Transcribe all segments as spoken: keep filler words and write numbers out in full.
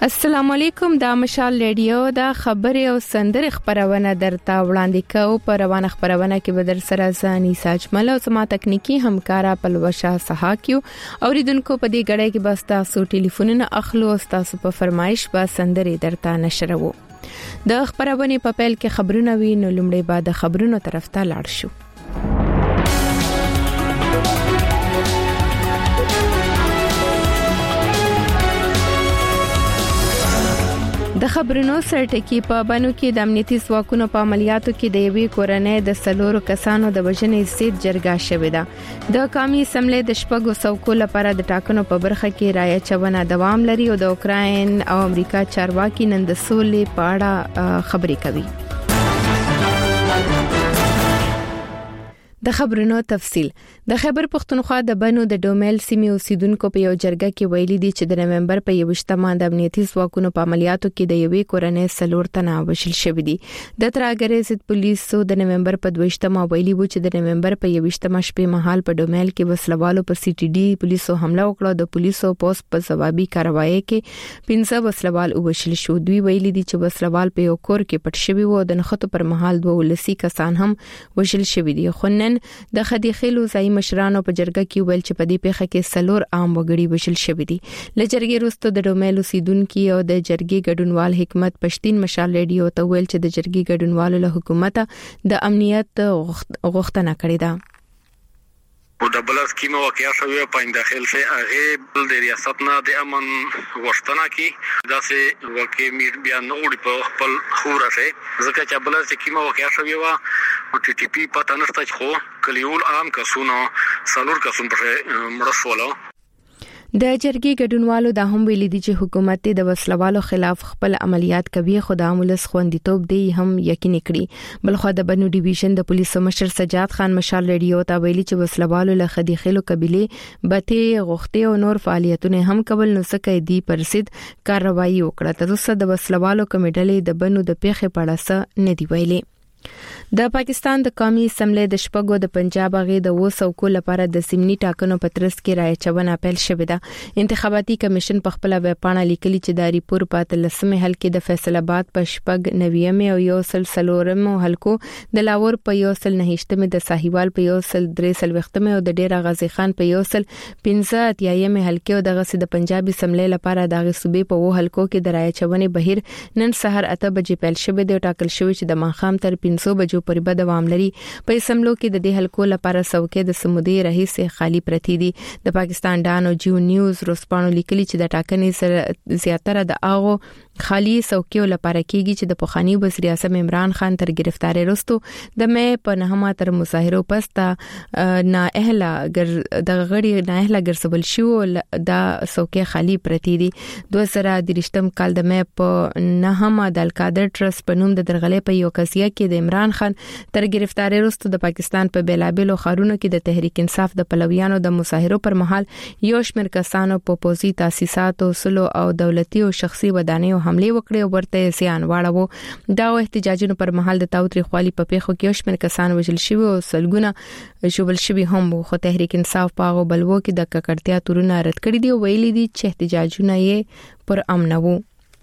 السلام علیکم، دا مشال ریډیو دا خبري او سندرې خبرونه درته وړاندې کوو. په روانه خبرونه کې به در سره زاني ساجمل او سما تکنیکی همکارا پلوشا سحاکیو. اوریدونکو په دې غړې کې بس تاسو ټلیفونونه اخلو او تاسو په فرمایش به سندرې درته نشرو. د خبرونه په پیل کې خبرونه وی نو لومړی بعد خبرونو طرف ته لاړ شو. د خبرونو سرټکی په بانو کې د امنیتي ځواکونو په عملیاتو کې د یوې کورنۍ د سلورو کسانو د وژنې سید جرګه شوې ده. د قومي اسمبلی د شپږو څوکو لپاره د ټاکنو په برخه کې رایه چونه دوام لري او د اوکراین او امریکا چارواکي نن د سولې په اړه خبرې کوي. د خبرونو تفصيل. د خیبر پختونخوا د بنو د ډومل سیمې اوسیدونکو په یو جرګه کې ویلي دي چې د نومبر په یوشتمه د امنیتي ځواکونو په عملیاتو کې د یوې کورنۍ سلور تنه وشل شوې دي. د تراګرې ضد پولیسو د نومبر په دویشتمه ویلي وو چې د نومبر په یوشتمه شپې مهال په ډومل کې وسلوالو په سی ټي ډي پولیسو حمله وکړه. د پولیسو پوسټ په جوابي کاروایی کې پنځه وسلوال وشل شو. دوی ویلي دي چې وسلوال په یو کور کې پټ شوی وو. د نخښو پر مهال دوه ولسی کسان هم وشل شوی دي. خو د خدیخلو ځای مشرانو په جرګه کې ویل چې په دې پیښه کې سلور عام وګړي وشل شوی دي. لجرګي وروسته د ډومل اوسیدونکو او د جرګي ګډونوال حکمت پښتين مشال ریډیو ته ویل چې د جرګي ګډونوالو له حکومت د امنیت غوښتنه کړې ده. د بل سکیمه واقعیا شوی په داخل سے هغه د ریاست نه د امن غوښتنه کی داسې واقع میر بیا نوړي په خپل خوره سه ځکه چې بل سکیمه واقعیا شوی وا او ټي ټي پی پته نشته خو کلیول عام کسونو سلور کسون پر مرسولو. د جرګي ګډونوالو د هم ویلي دي چې حکومت د وسلوالو خلاف خپل عملیات کوي خو د امولس خوندیتوب دی هم یقیني کړي. بلخو د بنو ډیویژن د پولیسو مشر سجاد خان مشال ریډیو ته ویلي چې وسلوالو له خدیخلو قبيله بته غوښتي او نور فعالیتونه هم کول نو سکه دی پرسید کاروایی وکړه. تر اوسه د وسلوالو کمیټې د بنو د پیښې په اړه څه نه دی ویلي. د پاکستان د قومي اسمبلی د شپږو د پنجاب غي د وسوکو لپاره د سیمني ټاکنو په ترڅ کې رایه چونه پیل شوې ده. انتخاباتي کمیشن په خپل ویب پاڼه لیکلي چې د ریپور په تلسمه حل کې د فیصل آباد په شپږ نویمه او یو سلسلورم حلقو د لاور په یو سل نهشتمه د ساحیوال په یو سل درې سل وختمه او د ډیر غازی خان په یو سل پنځه اتیایمه حلقې او د غسه د پنجاب اسمبلی لپاره د صوبې په وو حلقو کې د رایه چونه بهیر نن سحر اته بجې پیل شوې ده. ټاکل شوی چې د ماخام تر پنځه بجو پورې به دوام لري. په اسمبلو کې د دې حلقو لپاره څوکۍ د سمودي رئیس خالی پرتی دي. د پاکستان ډانو جیو نیوز روسپانو لیکلي چې د ټاکنې سره زیاتره د اغو خالی څوکۍ لپاره کېږي چې د پوخانی وزیر اعظم عمران خان تر گرفتاری وروسته د مې په نهمه تر مظاهرو پستا نه اهله د غړي نه اهله ګرځول شو د څوکۍ خالی پرتی دي. دوه زره درشتم کال د مې په نهمه د القادر ټرست په نوم د درغلې په یو قضیه کې د عمران خان تر گرفتاری وروسته د پاکستان په بیلابلو خارونو کې د تحریک انصاف د پلویانو د مظاهرو پر مهال یو شمېر کسانو په پوزي تاسیساتو سلو او دولتي او شخصي ودانیو حمله وکړې او ورته زیان واړو. دا احتجاجونو پر مهال د تاوتریخوالي په پیښو کې یو شمېر کسان وژل شوي او سلګونه شوبل شوي هم خو تحریک انصاف پاغو بلوو کې د ککړتیا تورونه رد کړی دی او ویلي دي چې احتجاجونه یې پر امن وو.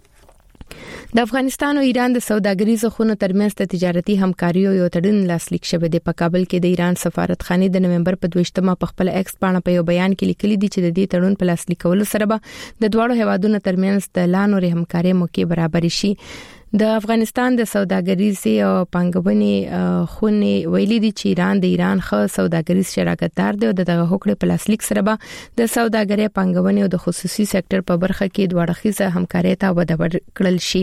د افغانستان او ایران د سوداګریزو خونو ترمنځ د تجارتي همکاریو یو تړون لاسلیک شوی دی. په کابل کې د ایران سفارتخانه د نومبر په دویشتمه په خپل ایکس پاڼه په یو بیان کې لیکلي دي چې د دې تړون په لاسلیکولو سره به د دوه هیوادونو ترمنځ د لانو همکاري موقع برابر شي. د افغانستان د سوداګریزي او پنګونې خونې ویلي دي چې ایران د ایران خو سوداګریز شراکتدار دی او دغه هوکړه په لاسلیک سره به د سوداګرۍ پنګونې او د خصوصي سکتور په برخه کې دوه اړخیزه همکاري ته وده ورکړل شي.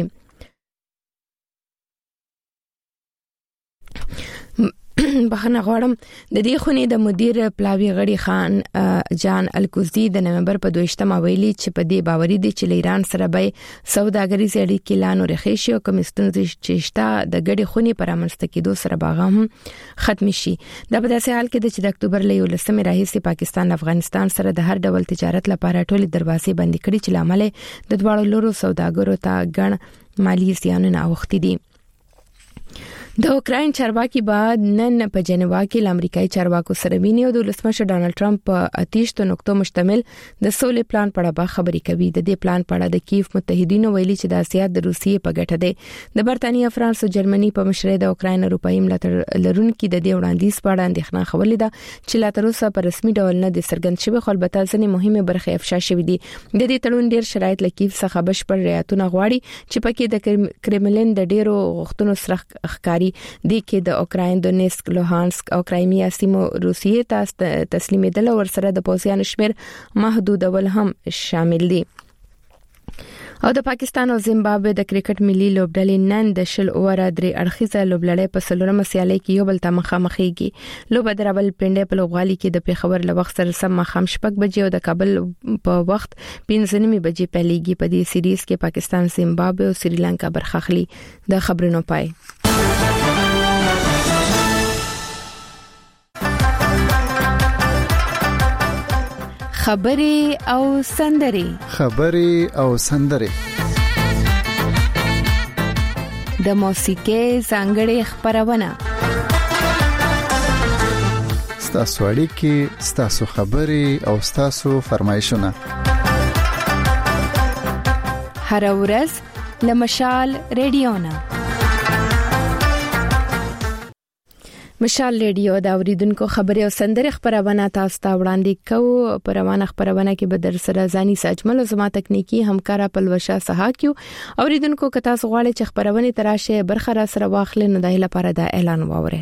بخنه غواړم د دې خونې د مدیر پلاوی غړي خان جان الکوزی د نومبر په دویشتمه ویلي چې په دې باوري دي چې ایران سره به سوداګریزي اړیکې لانو رخي شي او کمیستونز چې شته د غړي خونې پر امنسته کېدو سره باغام ختم شي. دا په داسې حال کې چې د اکتوبر له یولسمې راهیسې پاکستان افغانستان سره د هر ډول تجارت لپاره ټولې دروازې بندي کړې چې لامل د دواړو لورو سوداګرو ته ګڼ مالی زیانونه اوښتي دي. د اوکراین چارواکي بعد نن په جنیوا کې د امریکایي چارواکو سره ویني او د ولسمشر ډانلډ ټرمپ په اتیشتو نقطو مشتمل د سولې پلان په اړه خبرې کوي. د دې پلان په اړه د کیف متحدینو ویلي چې د اسیا د روسیې په ګټه ده. د برتانیا، فرانس او جرمني په مشرۍ د اوکراین اروپایي ملاتړ لرونکي د دې وړاندیز په اړه اندېښنه خولې ده چې لا تر اوسه په رسمي ډول نه د څرګند شوی، خو البته ځینې مهمه برخې افشا شوې دي. د دې تړون ډیر شرایط لکیف څخه بشپړ رعایتونه غواړي چې پکې د کرملین د ډیرو غوښتنو سره ښکاری دي کې د اوکراین دونیسک، لوهانسک او کرایمیا سیمو روسیې ته تسلیمېدل او ورسره د پوځیانو شمیر محدودول هم شامل دي. او د پاکستان او زیمبابوې د کرکټ ملي لوبډلې نن د شل اوره درې اړخیزه لوبلړۍ په څلورمه سیالۍ کې یو بل ته مخامخېږي. لوبه د راول پنډې په لوبغالي کې د پیښور له وخت سره سم مخام شپږ بجې او د کابل په وخت پنځه نیمې بجې پیلېږي. په دې سیریز کې پاکستان، زیمبابوې او سریلانکا برخه اخلي. د خبرونو پای. خبري او سندري خبري او سندري د موسیقي ځانګړې خبرونه ستاسو اړیکې، ستاسو خبري او ستاسو فرمایشونه هر ورځ لمشال ریډیونا مشال ریډیو دا اوریدونکو خبري او سندري خبرونه تاسو ته وړاندې کوو. په روانه خبرونه کې به در سره ځاني ساجمل او زما تکنیکی همکارا پلوشا سہاکیو. اوریدونکو که تاسو غواړئ چې خبرونه تراشه برخه را سره واخلئ نو د لپاره دا اعلان واورئ.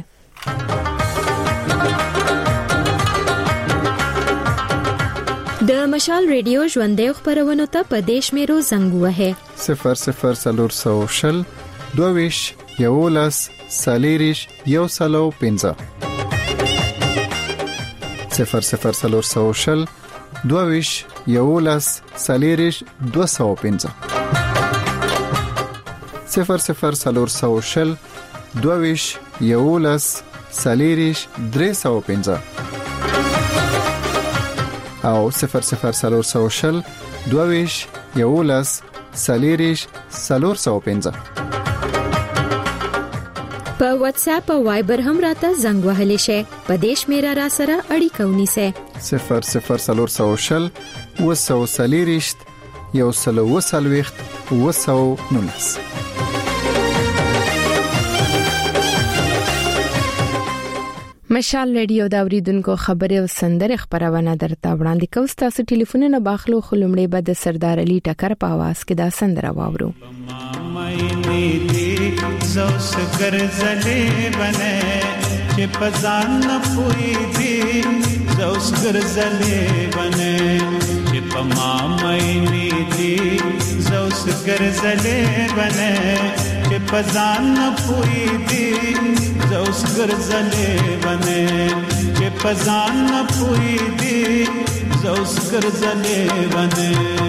د مشال ریډیو ژوندې خبرونه ته په دیش میرو زنګ وهه صفر صفر صفر شل دویش یولس سالیریش یو سلو پنځه صفر صفر صفر شل دویش یولس سالیریش دو سو پنځه صفر صفر صفر شل دویش یولس سالیریش درې سو پنځه او صفر صفر صفر شل دویش یولس سالیریش سلور سو پنځه. په واتس اپ او وایبر هم راته زنګ وهلی شي. په دیش میرا را سره اړیکه ونیسه صفر صفر صفر شل وسو سالیریشت یو سلو وسلويخت وسو نونس. مشال ریډیو دا اوریدونکو خبري او سندره خبرونه درته وړاندې کوم. تاسو ټلیفونونه باخلو خلمړې به د سردار علي ټکر په आवाज کې دا سندره واورو. زو سکر زلے بنے چې پزان نه پوي دي زو سکر زلے بنے چې پما مې دي زو سکر زلے بنے چې پزان نه پوي دي زو سکر زلے بنے چې پزان نه پوي دي زو سکر زلے بنے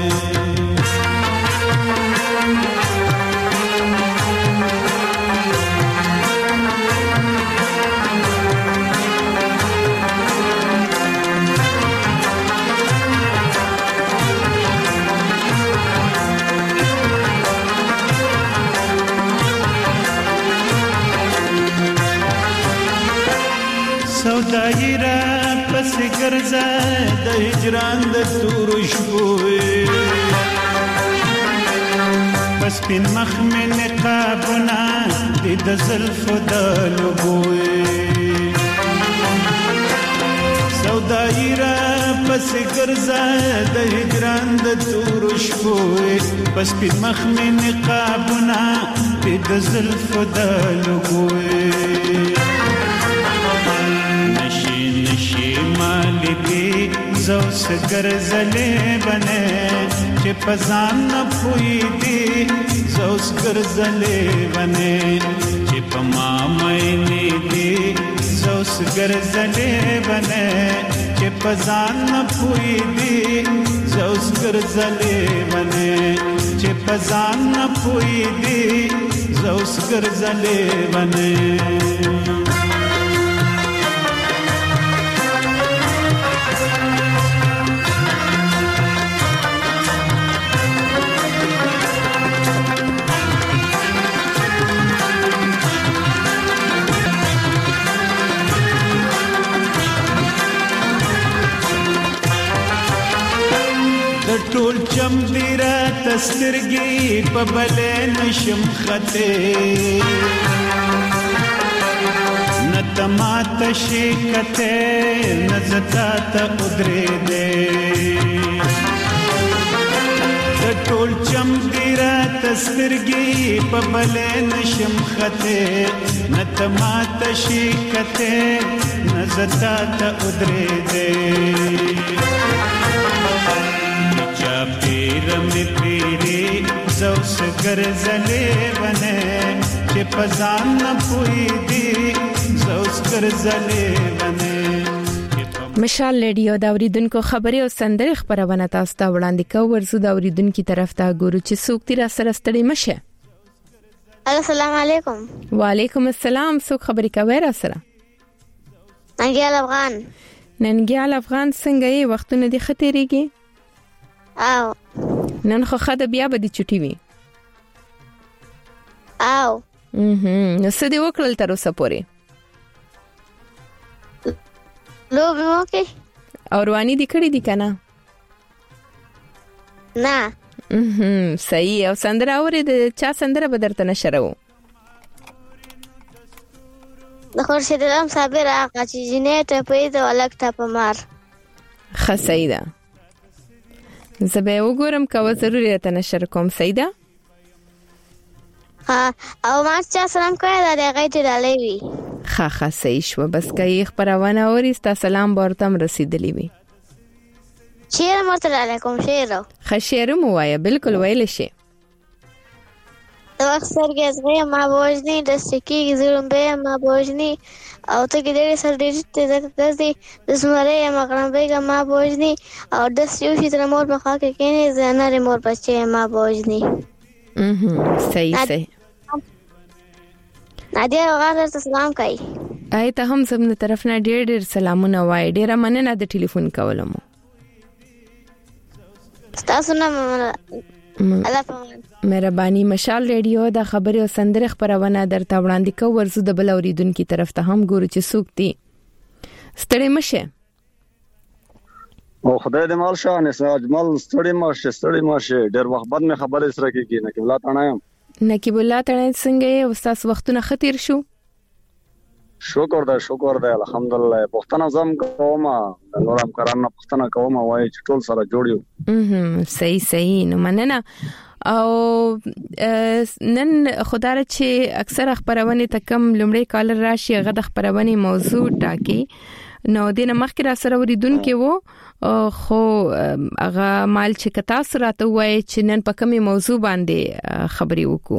سودایرا پس ګرځه د هجران د تور شپوي پس پین مخ مې نقابنا د زلف د لګوي سودایرا پس ګرځه د هجران د تور شپوي پس پین مخ مې نقابنا د زلف د لګوي مالکی زو سکر زلے بنے چې پزان نه پوي دي زو سکر زلے بنے چې پما مې دي زو سکر زلے بنے چې پزان نه پوي دي زو سکر زلے بنے چې پزان نه پوي دي زو سکر زلے بنے چم دی را تسترګي په بلې نشم خته نتمات شکته نزتا ته ادرې دې ټول چم دی را تسترګي په بلې نشم خته نتمات شکته نزتا ته ادرې دې چا پیر می پیری زوس ګرځلې ونه چې پزان نه پوي دي زوس ګرځلې ونه مشال ریډیو دا اوریدونکو خبري او سندري خبرونه تاسو ته وړاندې کوو ورزو دا اوریدونکو طرف ته ګورو چې څوک تیر سره ستړي مشه. السلام علیکم. وعلیکم السلام. څوک خبري کوي را سره؟ ننګیال افغان. ننګیال افغان څنګه یې وختونه دي خطرېږي؟ او نن خو خاطر بیا به دي چټي وي. او mhm نو څه دی وکړل تر اوسه پورې؟ لو به موکي او رواني دي کړې دي کنه؟ نه. mhm صحیح. او سندره اورې د چا سندره به درته نشرو؟ د خورشید علم صابر آقا چې جنې ته پیدا ولک ته پمار. ښه صحیح ده. زه به وګورم کوم ضروري ته نشر کوم. صحیح ده. ها او ما چې سلام کوي دا دغه ته ډالې وي. ښه ښه صحیح شو. بس کوي خبرونه اوري ستا سلام ورته رسیدلی وي. شیر مرتضی علیکم شیر. ښه شیر مو وایي بالکل ویل شي. د وخت سرګې زغې ما بوجني د سکی زړم به ما بوجني او ته کې دې سر دې ته دې د سمره ما غرم به ما بوجني او د سیو چې تر مور په خوا کې کېنه زنه مور بچي ما بوجني. mhm صحیح صحیح. نادیا وغاړه سلام کوي. آی ته هم زموږ طرف نه ډېر ډېر سلامونه وای. ډېر مننه د ټلیفون کولم. تاسو نه الله پامان. مهرباني. مشال ریډیو د خبري او سندره خبرونه درته وړاندې کوو ورزو د بل اوریدونکو طرف ته هم ګورو چې څوک دي. ستړي مشه. او خدای دې مال شانه ساجمل ستړي مشه ستړي مشه ډېر وخت بعد مې خبرې سره کېږي نه کبلا تاڼم. نقیب الله تړای څنګه یې استاد وختونه خطر شو؟ شکر ده شکر ده الحمدلله. پښتنه زم کوم نورم کرانه پښتنه کوم وای چې ټول سره جوړیو. mhm صحیح صحیح. نو مننه. او نن خدای چې اکثر خبرونه تکم لمړی کال راشي غد خبرونه موضوع ټاکي نو دینه مخکې را سره وریدونکو وو خو هغه مال چې کتا سره ته وای چې نن په کومه موضوع باندې خبري وکړو.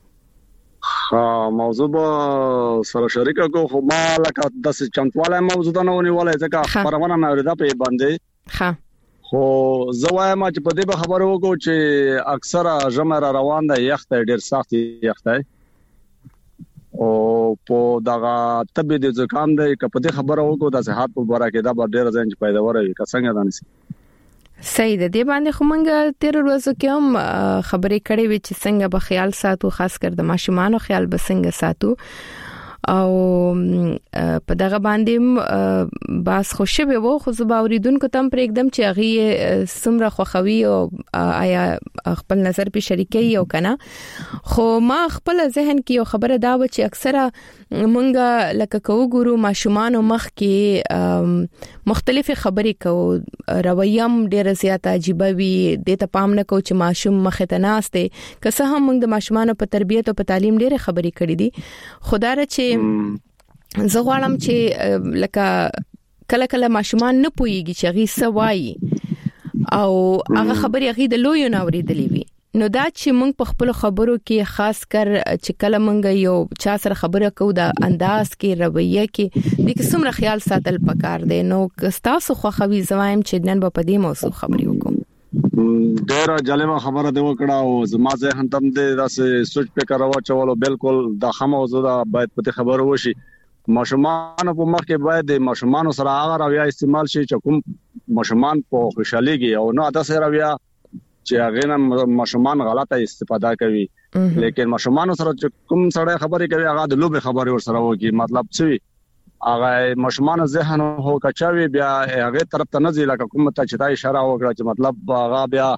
ها موضوع به سره شریکه کو خو ما لکه د چمتواله موضوع نه ونیولای ځکه خبرونه مې اورېدا په باندې. ها خو زوایم چې په دې به خبرو وکړو چې اکثره جمع را روان ده یخت ډیر سخت یخت دی او په دغه طبي د ځکام دی که په دې خبرو وکړو د صحت په اړه کې دا به ډیر ځین پیدا وري که څنګه دانسي. صحیح ده. دې باندې خو مونږ تیر ورځو کې هم خبرې کړې وې چې څنګه به خیال ساتو خاص کر د ماشومانو خیال به څنګه ساتو او په دغه باندې باس خوشبه وو خو زه باوریدونکو تم پر एकदम چې هغه سمره خوخوي او آیا خپل نظر په شریکي او کنه خو ما خپل ذهن کې یو خبره دا و چې اکثره مونږه لکه کو ګورو ماشومان مخ کې مختلفه خبرې کو رویم ډیره زیاته عجیب وي د ته پام نه کو چې ماشوم مخ ته ناشته که څه هم موږ د ماشومان په تربیت او په تعلیم ډیره خبرې کړې دي خدای چې زه غواړم چې لکه کله کله ماشومان نه پويږي چې غي سوای او هغه خبرې غي د لوی نه اوریدلې وي نو دا چې موږ په خپل خبرو کې خاص کر چې کله موږ یو چا سره خبره کوو د انداز کې رویه کې د کومه خیال ساتل پکار دی نو تاسو خو خوي زوایم چې نن په دې موضوع خبرې وکم. ډیره جالبه خبره دی وکړه او زما ذهن تم دې داسې سوچ فکر راوچولو بالکل د خموزه دا باید په خبرو وشي ماشومان په مخ کې باید د ماشومان سره هغه رویه استعمال شي چې کوم ماشومان په خوشاليږي او نو تاسو رویه چې هغه نه ماشومان غلطه استفاده کوي لیکن ماشومان سره کوم سره خبرې کوي هغه د لوبه خبرې ور سره وږي مطلب څه هغه ماشومان ذهن هو کچاوي بیا هغه طرف ته نه ځي لکه کوم ته چې دا اشاره وکړه چې مطلب هغه بیا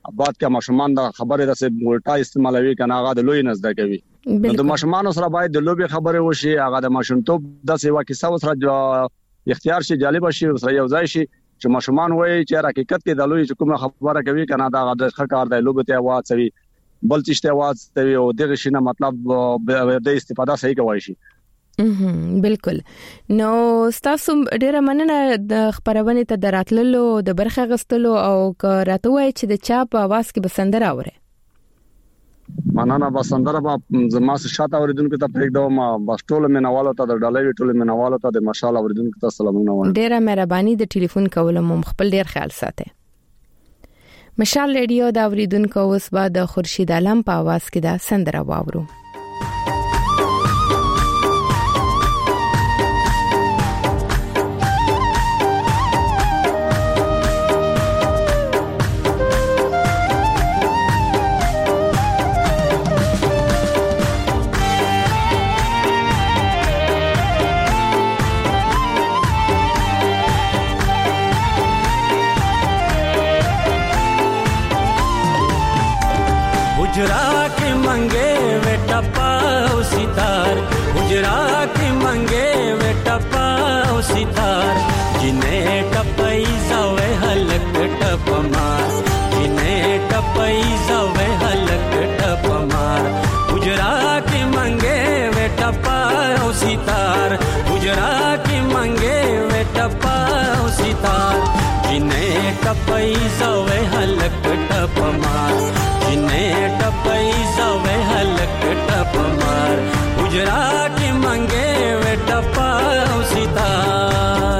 بعد کې ماشومان د خبره د الټا استعمالوي کنه هغه د لوی نزد کوي نو د ماشومان سره باید د لوبي خبره وشي هغه د ماشومتوب د سیوا کې څو سره اختیار شي جالب شي سره یو ځای شي چې ماشومان وایي چې حقیقت کې د لوی کومه خبره کوي کنه دا د ښه کار دی لوبه ته आवाज کوي بل څه ته आवाज کوي او دغه شي نه مطلب د استفاده صحیح کوي شي بالکل نو تاسو ډیره مننه د خبرونه ته دراتللو د برخه غستلو او راته وای چې د چا په आवाज کې بسندره اوره مننه بسندره په زما شاته اوریدونکو ته پرېږدم ما بسټول مینوالو ته د ډالۍ ټول مینوالو ته د مشال اوریدونکو ته سلامونه وایم ډیره مهرباني د ټلیفون کولم خپل ډیر خیال ساته مشال ریډیو دا اوریدونکو اوس بعد د خورشید عالم په आवाज کې دا سندره واورو हुजरा के मंगे वे टपाओ सितार हुजरा के मंगे वे टपाओ सितार जिन्हें टपई जावे हलक टप मार जिन्हें टपई जावे हलक टप मार हुजरा के मंगे वे टपाओ सितार हुजरा के मंगे वे टपाओ सितार जिन्हें टपई जावे हलक टप मार जिन्हें टपई जावे हलक टप मार हुजरा के मंगे वे टपाओ सितार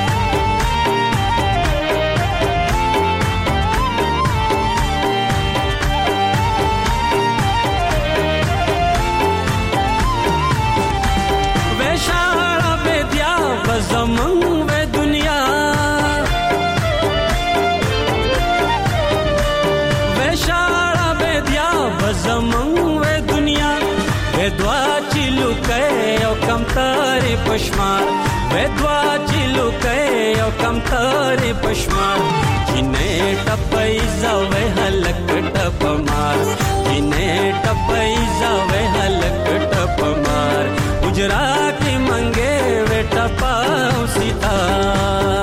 वे शाला बेदिया बजमंग वे दुनिया वे शाला बेदिया बजमंग वे दुनिया वे द्वा चिलु के ओ कम तारे पशमार वे द्वा चिलु के ओ कम तारे पशमार जिन्हें टपई जावे हलक टप मार जिन्हें टपई जावे हलक टप मार हुजरा के मंगे वे टपाओ सितार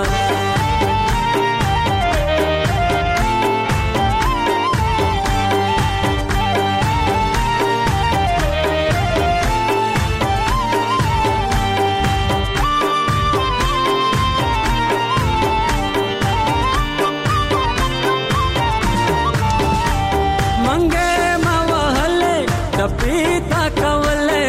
पीता कवले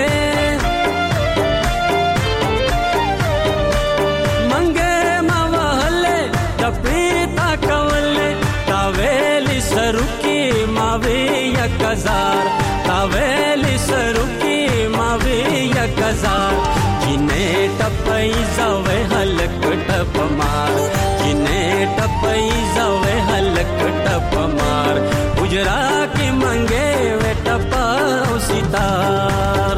मंगे मावहले तपीता कवले तावेली सरुकी मावी यकजार तावेली सरुकी मावी यकजार जिन्हें टपई जावे हलक टप मार जिन्हें टपई जावे हलक टप मार हुजरा के मंगे वे टपाओ सितार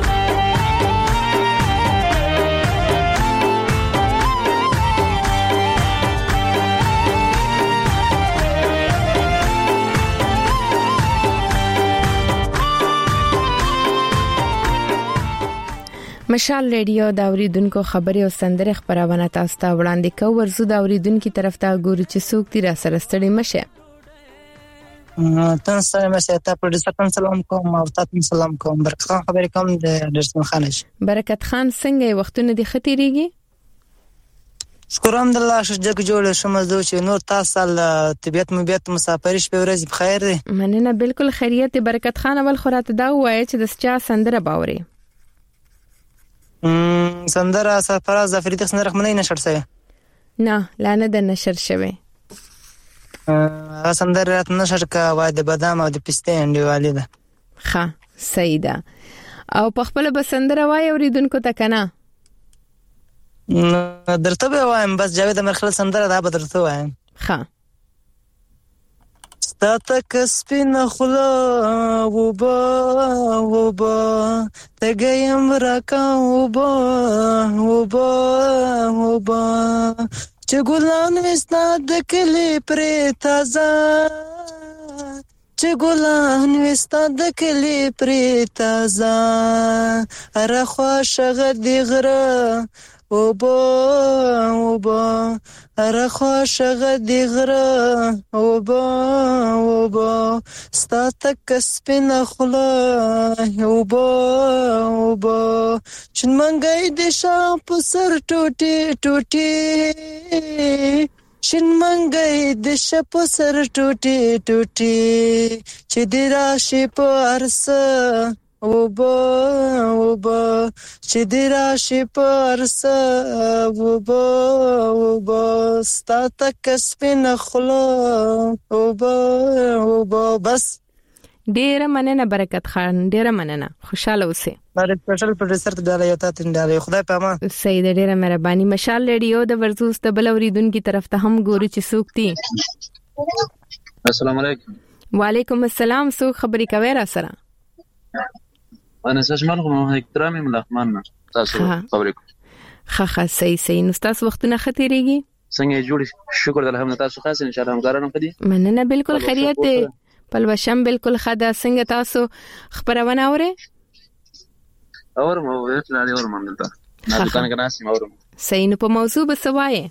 مشال ریډیو دا اوریدونکو خبري او سندره خبرونه تاسو ته وړاندې کوي ورزو دا اوریدونکو طرف ته ګوري چې څوک تیر سره ستړي مشه تاسو سره مې ته په دې سره سلام کوم او تاسو سلام کوم برکت خان خبرې کوم د درسمن خانش برکت خان څنګه وختونه دي ختیریږي شکر الحمدلله شجک جوړ شوم زه چې نور تاسو طبيعت مبيت مسافرش په ورځ بخیر دي مننه بالکل خیریت برکت خان اول خورات دا وایي چې د چا سندره باوري م سندره سفراز افریدی سندره منه نشر شوی نه لا نه د نشر شوی ا سندره نشر کا وای د بادام او د پسته انډیواله ده ښه صحیح ده او په خپل بسندره وای اوریدونکو ته کنه درته وایم بس جاوید مرخل سندره دا به درته وایم ښه ستاتک سپین خلا وبا وبا تګیم راکا وبا وبا وبا چې ګلان وستا د کلی پر تازه چې ګلان وستا د کلی پرې تازه ارخوا شغه دی غره او بو او بو ارخوا شغه دی غره او بو او بو ستا تک سپینه خوله او بو او بو چون منګای د شاپ سر ټوټي ټوټي شین منګای د شپ سر ټوټي ټوټي چې دی راشي په ارسه او بو او بو چې دی راشي په ارسه او بو او بو ستا تک سپینه خوله او بو او بو بس. ډیره مننه برکت خان، ډیره مننه، خوشاله اوسئ. دا سپیشل پروډوسر ته ډاله یو تاسو ته ډاله خدای په امان. سید ډیره مهرباني. مشال ریډیو د ورزوس د بل اوریدونکو طرف ته هم ګورو چې څوک دي. السلام علیکم. وعلیکم السلام. څوک خبرې کوي را سره؟ انا سشمال کوم احترامي ملخمان تاسو خبرې کوم. ها ها صحیح صحیح. نو تاسو وختونه ختیریږي څنګه جوړ؟ شکر الحمدلله. تاسو خاص ان شاء الله همکارانو کدي مننه. بالکل خیریت دی. پلوشم بالکل خدا. څنګه تاسو خبرونه اورئ؟ اورم او ویل لري اورم همدلته نه دکان کې ناسم اورم. صحیح. نو په موضوع به سوایې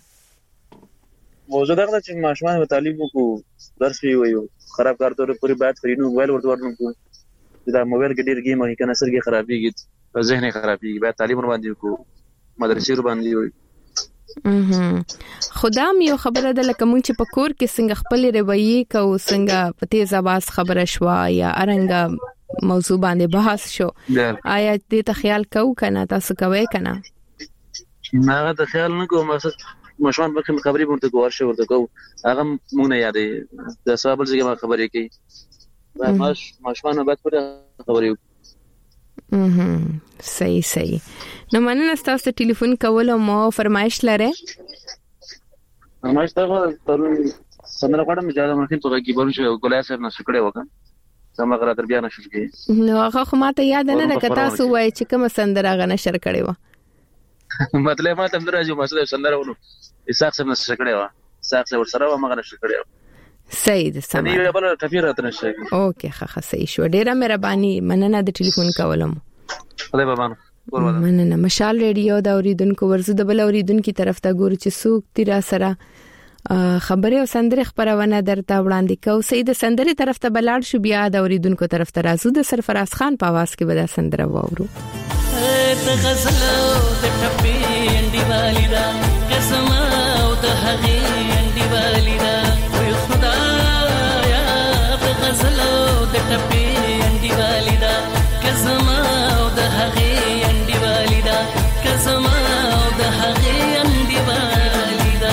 موضوع دا چې ماشومان په تعلیم کو درس ویو خراب کار ته پوری بات فرینو موبایل ورته ورنکو دا موبایل کې ډیر گیم او کنه سرګي خرابېږي ذهن خرابېږي به تعلیم باندې کو مدرسې ور باندې وي. اه خدام یو خبره ده لکه مونږ چې په کور کې څنګه خپل رویه کو څنګه په تیز आवाज خبره شوا یا ارنګ موضوع باندې بحث شو آیا دې ته خیال کو کنه تاسو کوي کنه؟ نه ته خیال نه کوم مقصد مشوان په خبرې ورته کوور شو ورته کو هغه مونږ نه یادې د سبب څخه خبرې کوي ماش مشوان بعد پر خبرې اه صحیح صحیح. نو مننه تاسو ټلیفون کول او مو فرمایش لره فرمایش ته پرون سمره کوم اجازه مخې په کې بورو شو ګولای سره نشو کړي وکم سمغه تر بیا نشو کړي. نو هغه خو ماته یاد نه ده که تاسو وای چې کوم سندره غنه شر کړي و مطلب ما تم درځو مسله سندره ونه اساق سره نشو کړي و اساق سره سره و مغه نشو کړي و. صحیح ده سم. نه بل تفیر رات نشي. اوکې ښه ښه صحیح شو. ډیره مهرباني. مننه د ټلیفون کولم. خدای په امان. مننه. مشال ریډیو دا اوریدونکو ورزو د بل اوریدونکو طرف ته ګورو چې څوک تیرا سره خبره او سندره خبرونه درته وړاندې کو. سید سندره طرف ته بلاړ شو بیا د اوریدونکو طرف ته راځو. د سرفراز خان په आवाज کې ودا سندره واورو. ته غزل د ټپې انډي والیدا قسم او د هغې انډي والیدا وي خدایا په غزل د ټپې انډي والیدا قسم او د هغې انډي والیدا قسم او د هغې انډي والیدا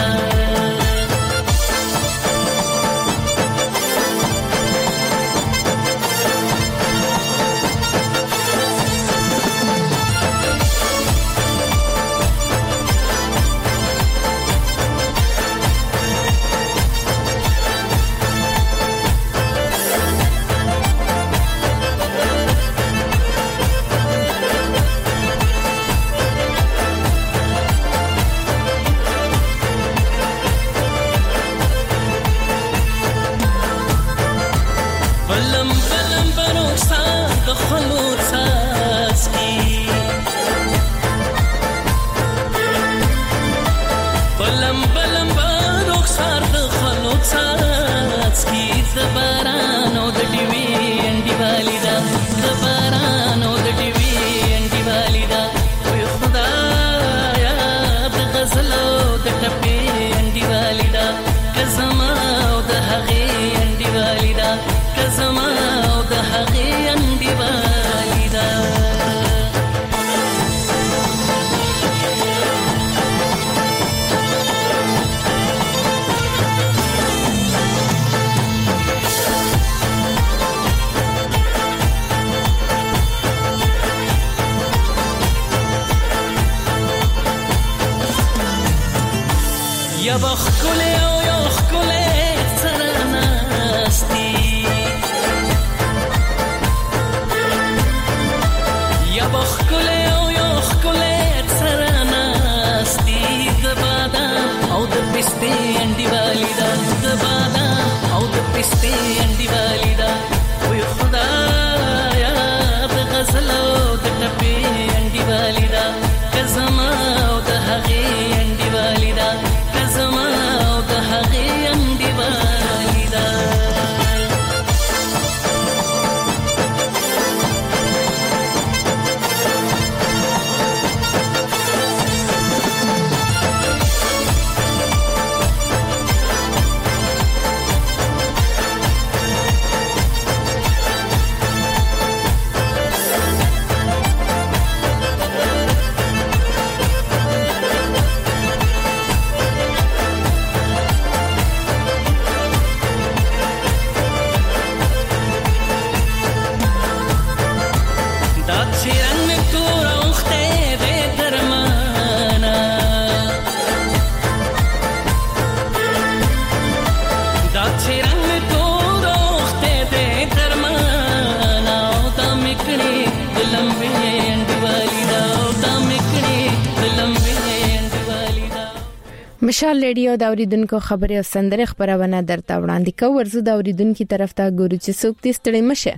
یا بخکله او یا خکله سرناستی یا بخکله او یا خکله سرناستی دبادا او د پسته انډی والیدا دبادا او د پسته انډی والیدا چیرنگ تو روخته ده درمانا دا چیرنگ تو روخته ده درمانا دا مکڑی دلم وینڈ والی دا دا مکڑی دلم وینڈ والی دا. مشال ریډیو د اوریدونکو خبري او سندره خبرونه درته وړاندې کوي. ورزو د اوریدونکو طرف ته ګورو چې څوک دې ستړي مشه.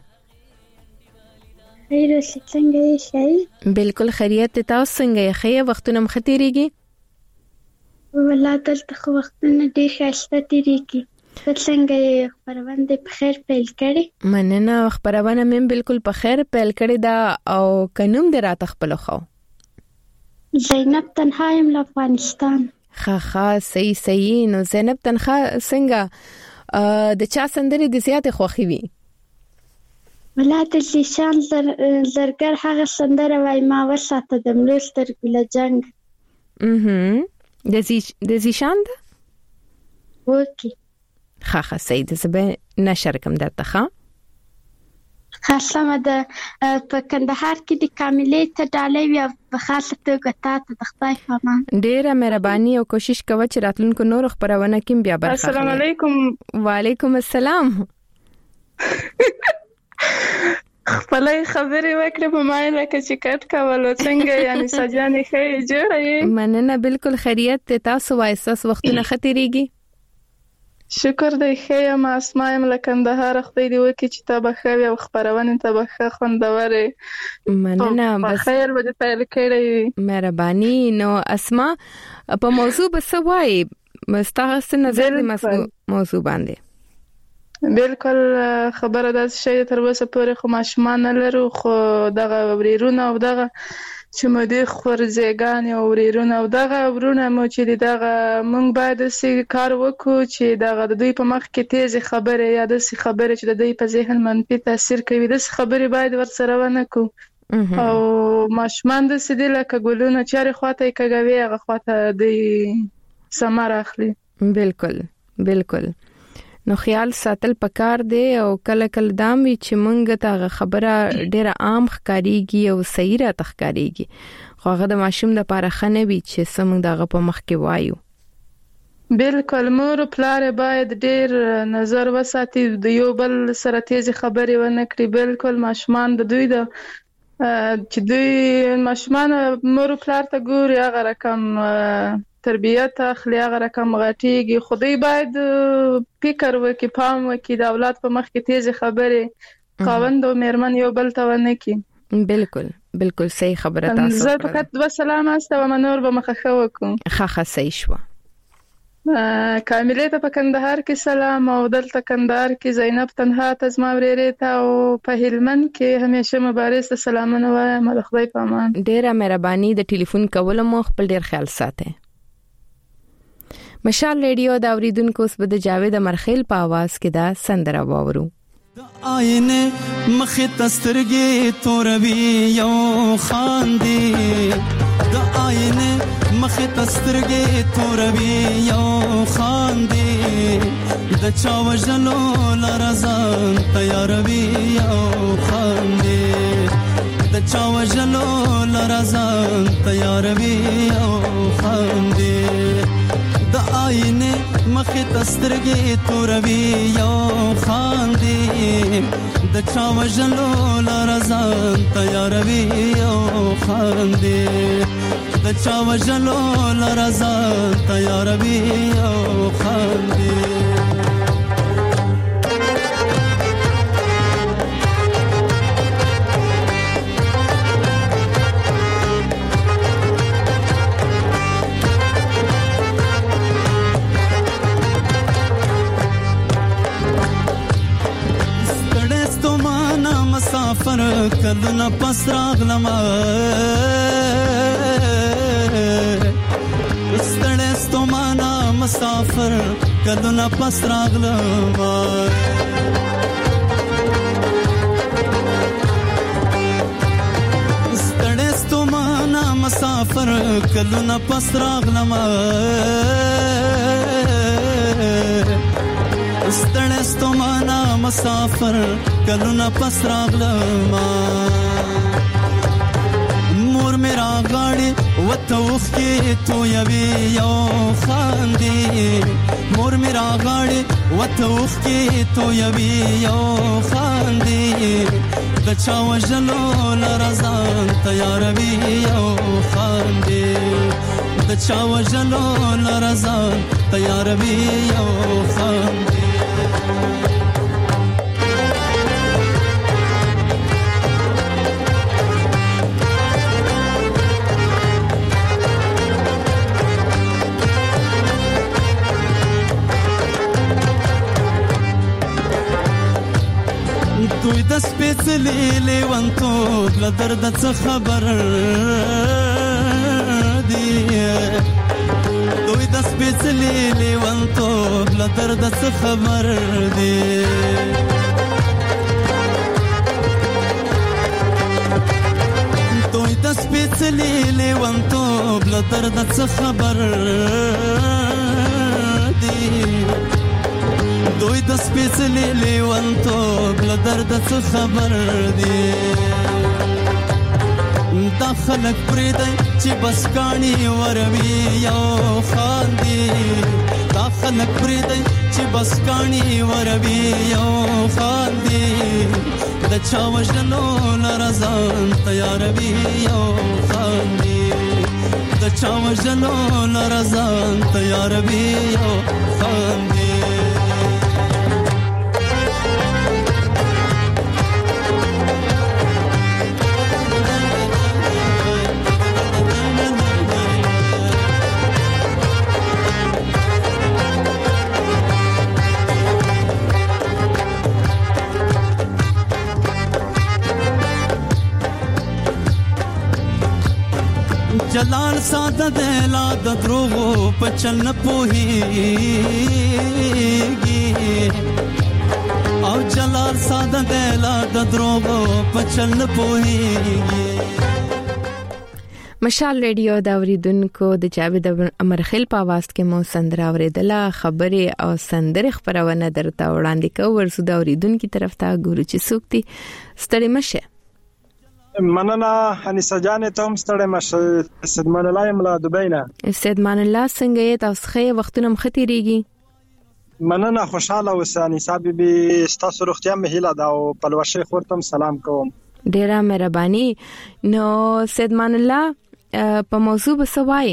خیر څنګه یې شي؟ بالکل خیریت ته. تاسو څنګه یې؟ خیر وختونه مختيريږي؟ والله دلته خو وختونه ډېر ښه تیریږي. څنګه یې خبرونه په خیر پیل کړي؟ مننه. خبرونه مې بالکل په خیر پیل کړي دا او کنوم دې راته خپل خو. زینب تنها یم له افغانستان. خا خا صحیح صحیح. نو زینب تنها څنګه د چا سندري د زیات خوخي وي؟ ولات الشان زر زرګر هغه سندره وای ما وساته د ملوستر ګل جنگ. اها د زی د زیشان ده وکی. خا خا صحیح. د زبه نشر کوم درته ښه خاصه د په کندهار کې د کاملې ته ډالۍ وي په خاصه توګه تاسو د خدای پامان. ډیره مهرباني او کوشش کوه چې راتلونکو نور خبرونه کې بیا برخه. السلام علیکم. وعلیکم السلام. خپلې خبرې وکړې په ما لکه چې کټ کولو څنګه یعنی سجانې ښه جوړه یې؟ مننه. بالکل خیریت ته. تاسو وایساس وختونه ختیریږي؟ شکر دی ښه یم. اسماء یم له کندهار. خدای دې وکړي چې تا به ښه وي او خپرونې ته به ښه خوندورې. مننه. بس خیر به دې پیل کړی وي. مهرباني. نو اسماء په موضوع به څه وایي؟ ستاسو نظر د موضوع باندې؟ بالکل خبره داسې شی تر اوسه پورې خو ماشومان نه لرو خو دغه ورېرونه او دغه چې مو دې خورزیګانې او ورېرونه او دغه ورونه مو چې دغه موږ باید داسې کار وکړو چې دغه د دوی په مخ کې تیزې خبرې یا داسې خبرې چې د دوی په ذهن منفي تاثیر کوي داسې خبرې باید ورسره ونه کړو. او ماشومان داسې دي لکه ګلونه چارې خواته یې کږوي هغه خواته دوی ثمر اخلي. بالکل بالکل. نو خیال ساتل پکار دی او کله کله دام وی چې مونږ ته خبره ډیره عام ښکاریږي او صحیح را تخکاریږي خو هغه د ماشوم د لپاره خنه وی چې سمون دغه په مخ کې وایو. بالکل مور پلار باید ډیر نظر وساتي د یو بل سره تیز خبرې ونه کړي. بالکل ماشومان د دوی د چې دوی ماشومان مور پلار ته ګوري هغه رقم تربیت اخلي هغه رقم غټيږي. خدای باید فکر وکړي پام وکړي د اولاد په مخ کې تیز خبرې خاوند او مېرمن یو بل ته ونه کړي. بالکل بالکل صحیح خبره تاسو. زه فقط و سلام است و منور به مخه خو کوم. خخه صحیح شو. کاملې ته په کندهار کې سلام او دلته کندهار کې زینب تنها تزما ورېره ته او په هلمند کې همیشه مبارز سلامونه وایم. د خدای په امان. ډیره مهرباني. د ټلیفون کول مو خپل ډیر خیال ساتئ. مشال ریډیو دا اوریدونکو اوس به د جاوید امرخیل په आवाज کې دا سندره واورو. د آینه مخه تسترګې توروي یو خاندي د آینه مخه تسترګې توروي یو خاندي د چا وجلو لرزان تیاروي یو خاندي د چا وجلو لرزان تیاروي یو خاندي د آینه مخه تسترګې توروي یو خاندي د چا وجلو لرزان تیاروي یو خاندي د چا وجلو لرزان تیاروي یو خاندي. مسافر کلونه پس راغلم ستړی ستومانه مسافر کلونه پس راغلم ستړی ستومانه مسافر کلونه پس راغلم ستړی ستومانه مسافر کلونه پس راغلم وتوخ کې تو یوي یو خاندي مور میرا غاړي وتوخ کې تو یوي یو خاندي بچا وجلو لرزان تیار وی یو خاندي بچا وجلو لرزان تیار وی یو خاندي دوی د سپېڅلې لیونتوب له درده څه خبر دي دوی د سپېڅلې لیونتوب له درده څه خبر دي دوی د سپېڅلې لیونتوب له درده څه خبر دي دوی د سپېڅلې لیونتوب له درده څه خبر دي دا خلک پرېږدئ چې بس کاڼي وروي یو خاندي دا خلک پرېږدئ چې بس کاڼي وروي یو خاندي د چا وژنو لره ځان تیاروي یو خاندي د چا وژنو لره ځان تیاروي یو خاندي جلال ساده دلا د دروغو په چل نه پوهیږي او جلال ساده دلا د دروغو په چل نه پوهیږي مشال ریډیو دا اوریدونکو د جاوید امرخیل په आवाज کې مو سندره اوریدله خبره او سندره خبرونه درته وړاندې کوو ورسو دا اوریدونکو طرف ته ګورو چې سوکتي ستړي مشه مننه انیسه جان ته هم ستړی مشه سیدمان الله ملا دوبینا سیدمان الله څنګه یې تاسو خې وختونه مختيريږي مننه خوشاله اوسه انیسه بیبي ستاسو روغتیا مهیله دا او پلوشه خورتم سلام کوم ډیره مهرباني نو سیدمان الله په موضوع بسوای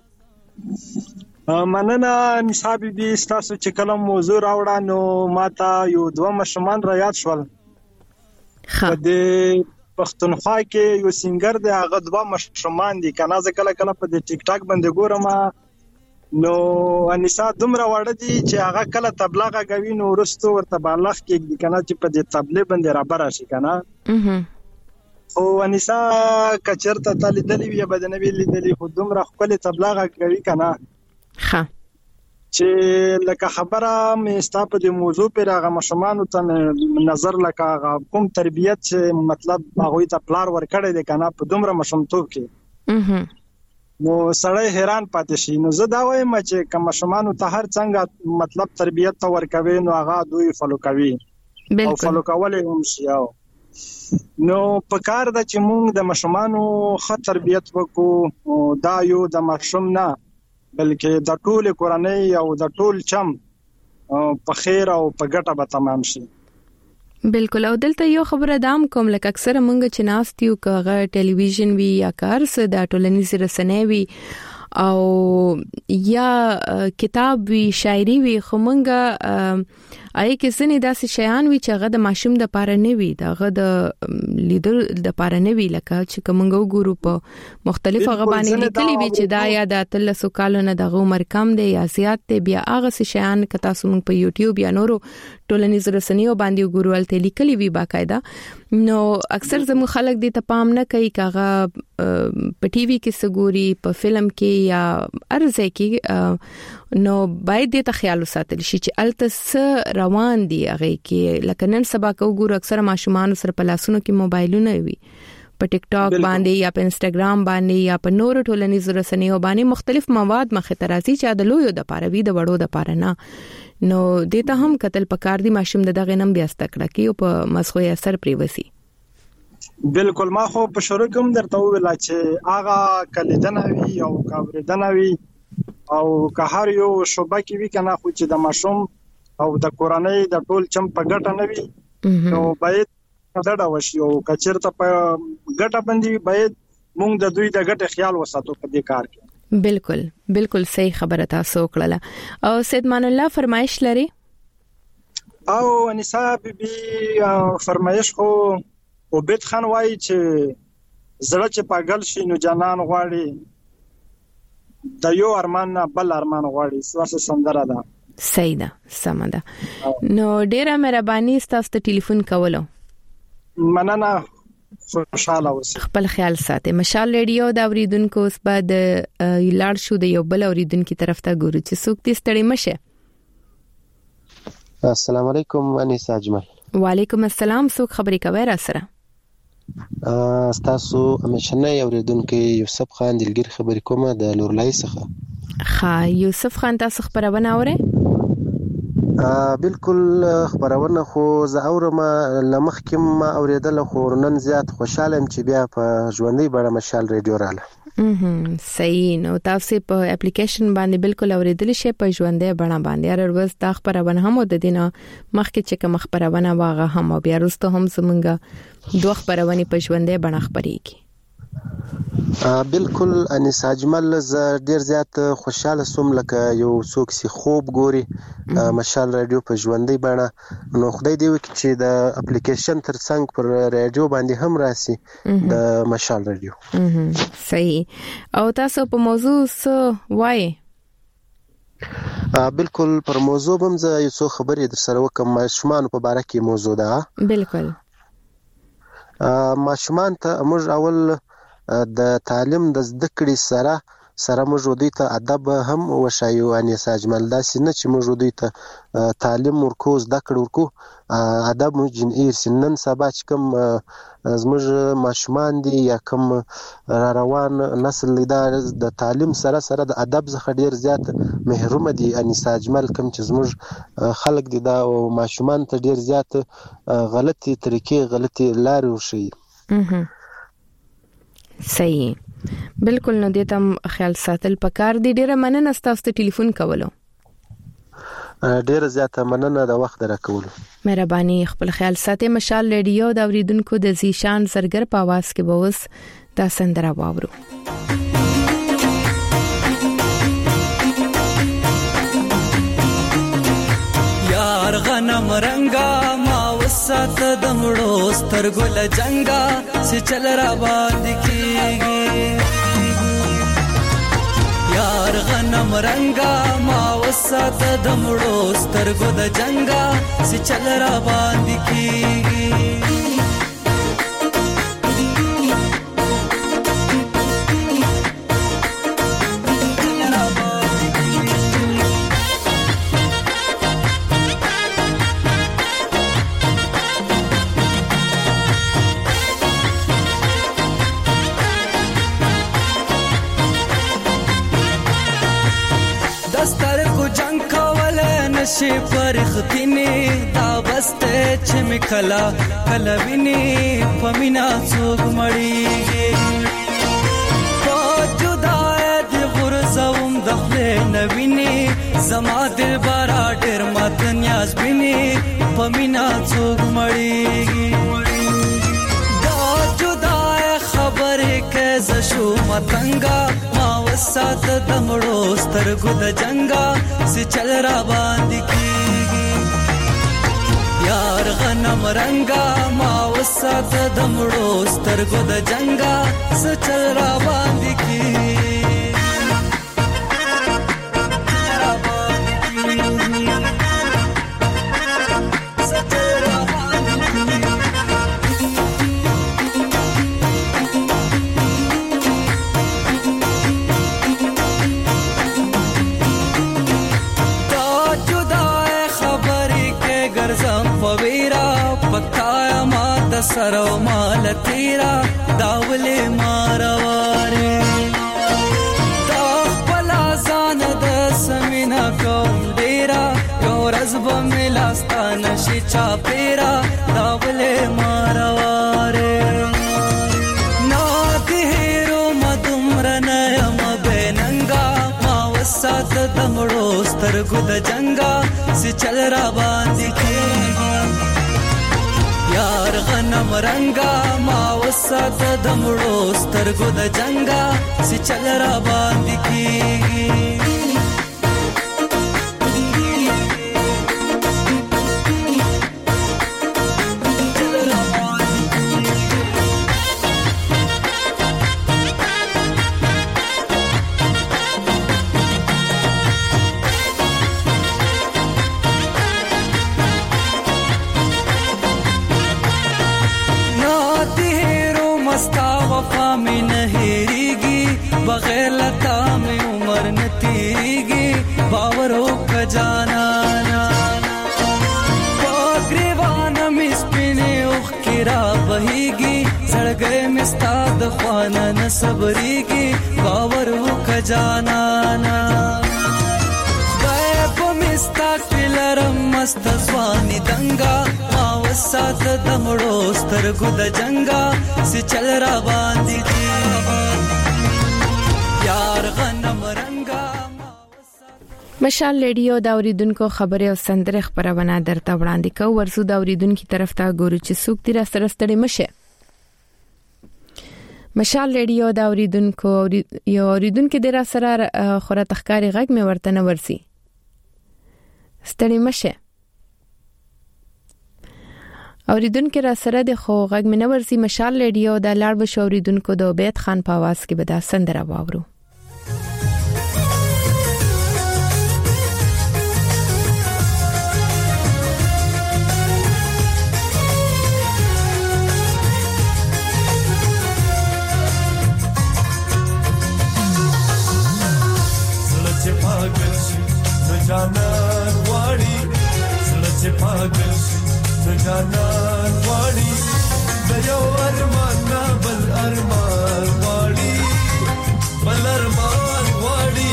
مننه انیسه بیبي ستاسو چې کلم موضوع راوړا نو ماته یو دوه مشمان را یاد شول خا د پښتونخوا کې یو سنگر دی هغه دوه مشمان دي کنه ځکه کله په ټیک ټاک باندې ګورم نو انیسا دومره وړه دي چې هغه کله تبلیغ کوي نو ورستو ورته بالغ کې کنه چې په دې تبلیغ باندې را بره شي کنه او انیسا کچرته تل دلی وی بدنوی لیدلی خو دومره خپل تبلیغ کوي کنه ها چې لکه خبره مې ستاسو د موضوع پر هغه مشمانو ته نظر لکه کوم تربيت چې مطلب هغه ته پلار ورکړی دی کنه په دومره مشمتوب کې نو سړی حیران پاتې شي نو زه دا وایم چې کوم مشمانو ته هر څنګه مطلب تربيت ته ورکوي نو هغه دوی فالو کوي او فالو کول هم شي نو په کار د چې موږ د مشمانو ښه تربيت وکړو دا یو د مشم نه بلکې د ټول کورنۍ او د ټول چم په خیر او په ګټه به تمام شي بالکل او دلته یو خبره دام کوم لکه اکثر مونږ چې ناستیو کغه ټلویزیون وی یا کار څه د ټولنیز رسنۍ وی او یا کتاب وی شاعري وی خو مونږه آی کې سنې داسې شیان وی چې هغه د ماشوم د پاره نه وی دغه د لیدر د پاره نه وی لکه چې کومګو ګورو په مختلفو غبانې لیکلي وی چې دا یا د تلسو کالو نه د عمر کم دی یا زیات دی بیا هغه شیان کتا سوم په یوټیوب یا نورو ټولنیز رسنیو باندې ګورول ته لیکلي وی باقاعده نو اکثر زمو خلک دې ته پام نه کوي کاغه په ټي وي کې سګوري په فلم کې یا ارزه کې نو باید دې ته خیال وساتل شي چې التس روان دي هغه کې لکه نن سبا کو ګور اکثر ماشومان سره په لاسونو کې موبایلونه وي په ټیک ټاک باندې یا په انستګرام باندې یا په نورو ټولنیزو رسنیو باندې مختلف مواد مخه ترازی چې د لویو د پاره وي د وړو د پاره نه نو دې ته هم قتل پکار دي ماشوم دغه نم بیا ستکړه کې او په مسخوي اثر پریوسی بالکل ما خو په شروع کې هم درته وویل چې هغه کلیدنه وي او کاوریدنه وي او که هر یو شوبه کې وي کنه خو چې د ماشوم او د کورنۍ د ټول چم په ګټه نه وي نو باید دا وشي او کچرته په ګټه باندې باید موږ د دوی د ګټه خیال وساتو په دې کار کې. بالکل بالکل صحیح خبره تاسو کړله. او سید مان الله فرمایش لري؟ او انیسا بیبي فرمایش خو عبید خان وایي چې زړه چې پاگل شي نو جانان غواړي د یو ارمان نه بل ارمان غواړي. سواسه سندره ده. صحیح ده سم ده. نو ډیره مهرباني ستاسو ته ټلیفون کولو. مننه خوشاله اوسئ. خپل خیال ساتئ. مشال ریډیو دا اوریدونکو اوس بعد لاړ شو د یو بل اوریدونکو طرف ته ګورو چې څوک دې ستړي مشه. السلام علیکم انیس اجمل. وعلیکم السلام. څوک خبرې کوي را سره؟ تاسو همیشنه اوریدونکو یوسف خان دلګر خبرې کومه د لورلای څخه. ها یوسف خان تاسو خبرونه اورئ؟ بالکل خبرونه خو زه اورم لمخ کې ما اوریدل خو نن زیات خوشاله ام چې بیا په ژوندۍ بڼه مشال ریډیو رااله. هم صحیح. نو تاسو په اپلیکیشن باندې بالکل اوریدل شي په ژوندۍ بڼه باندې. هر ورځ دا خبرونه هم د دینه مخکې چې کوم خبرونه واغه هم بیا وروسته هم زمونږه دوه خبرونه په ژوندۍ بڼه خبرېږي. بالکل انیس اجمل ز ډیر زیات خوشاله سوم لکه یو څوک سي خوب ګوري مشال رادیو په ژوندۍ بڼه. نو خدای دې وکړي چې د اپلیکیشن ترڅنګ پر رادیو باندې هم راسي د مشال رادیو. صحیح. او تاسو په موضوع څه وایي؟ بالکل پر موضوع هم زه یو څه خبرې در سره وکم. ماشومان په باره کې موضوع ده. بالکل. ماشومان ته موږ اول د تعلیم د زده کړې سره سره موږ دوی ته ادب هم وشایو. انیس اجمل داسې نه چې موږ دوی ته تعلیم ورکو زده کړه ورکو ادب موږ جنئیر سي. نن سبا چې کوم زموږ ماشومان دي یا کوم را روان نسل دا د تعلیم سره سره د ادب څخه ډیر زیات محروم دي. انیس اجمل کوم چې زموږ خلک دي دا ماشومان ته ډیر زیات غلطي طریقې غلطي لارې وشي. صحیح. بالکل. نو دې تم خیال ساتل پکار دي. ډیره مننه تاسو ته ټلیفون کولو. ډیره زیاته مننه د وخت راکولو. مهرباني. خپل خیال ساتئ. مشال ریډیو دا اوریدونکو د زیشان زرګر په आवाज کې به اوس دا سندره واورو. یار غنم رنگا ما وسات دمړو سترګو لجنګا سي چل را باندې کیږي. یار غنم رنگا ما وسات دمړو سترګو د جنګا سي چل را باندې کیږي. شي فرختنی دا بسته چې مکلا کلویني پمینا څوک مړیږي. په جدای د غرزوم دخله نویني زما دل بارا ډیر مات نیاز بیني پمینا څوک مړیږي. دا جدای خبره کې ز شو متنګا ما وسات دمړو سترګو د جنګا سي چل را باندې کیږي. یار غنم رنگا ما وسات دمړو سترګو د جنګا سي چل را باندې کیږي. سرو مال تیرا داولې مارواره تا خپل ځان د سمینا کوم ډیرا یو ورځ به ملاستان شي چا پیرا داولې مارواره. سترګو د جنگا سي چل را باندې کیږي یار غنم رنگا ما وسات د مړو سترګو د جنگا سي چل را باندې کیږي बगैर लता में उम्र न तीरेगी बावर हो खजाना पागरीवान मिस्पिने उख किरा बहेगी सड़ गए मिस्ताद ख्वाना न सबरेगी बावर हो खजाना गए वो मिस्ता किलरम मस्त स्वानी दंगा आवसात दमड़ो स्तरगु द जंगा से चल रा बांधी थी مشال ریډیو دا اوریدونکو خبره او سندره خبرونه درته وړاندې کوي ورسو دا اوریدونکو طرف ته ګورو چې څوک تیر سره ستړي مشه مشال ریډیو دا اوریدونکو یو اوریدونکو ډیر سره خوره تخکاری غږ مې ورته نه ورسي ستړي مشه اوریدونکو را سره د خو غږ مې نه ورسي مشال ریډیو دا لاړ به اوریدونکو د عبید خان په आवाज کې به دا سندره واورو جانان واړی زړه چې پاگل شي د جانان واړی د یو ارمان نه بل ارمان واړی بل ارمان واړی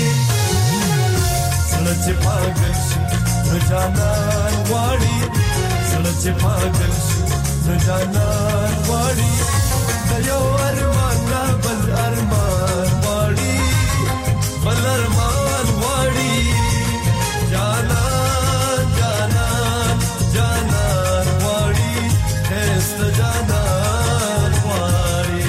زړه چې پاگل شي د جانان واړی زړه چې پاگل شي د جانان واړی د یو ارمان نه بل ارمان واړی بل ارمان واړی جانان جانان جانان واړی هست جانان واړی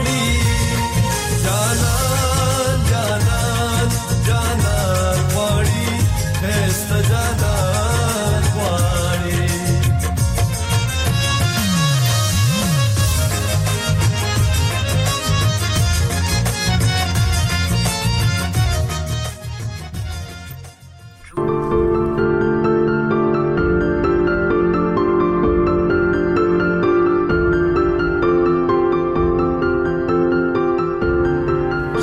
What